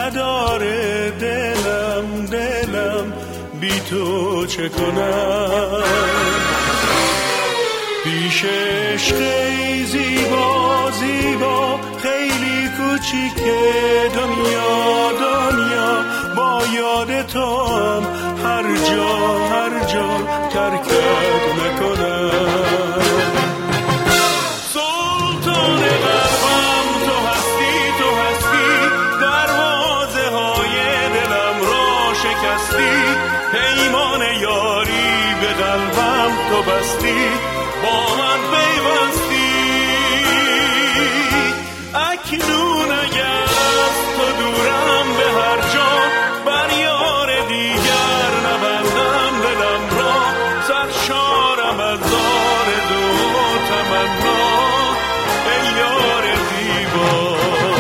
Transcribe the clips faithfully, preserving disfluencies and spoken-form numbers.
نداره دلم دلم بی تو چه کنم. پیش عشقی زیبا زیبا خیلی کوچیکه دنیا دنیا، با یاد تو هم هر جا هر جا ترکت نکنم. سلطان قلبم تو هستی تو هستی، دروازه های دلم را شکستی، پیمان یاری به قلبم تو بستی، با من پیوستی. اکنون اگر از تو دورم به هر جا، بر یار دیگر نبندم دلم را، سرشارم از آرزو و تمنا ای یار زیبا.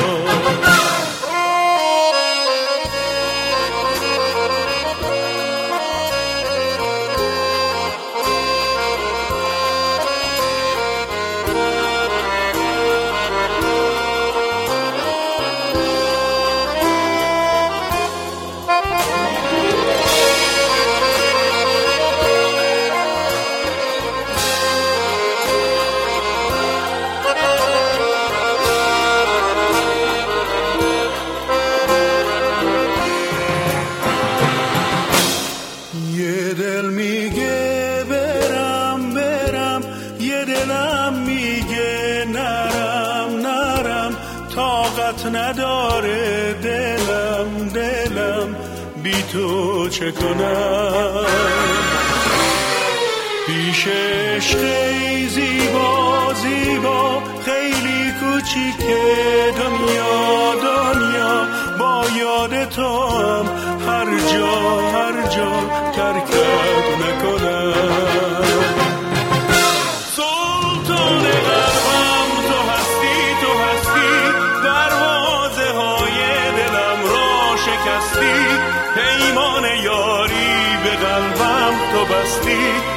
نداره دلم دلم بی تو چه کنم. پیش عشقی زیبا زیبا خیلی کوچیکه دنیا دنیا، با یاد تو هم هر جا هر جا ترکت نکنم. سلطان قلبم تو هستی تو هستی، دروازه های دلم را شکستی، پیمان یاری به قلبم تو بستی،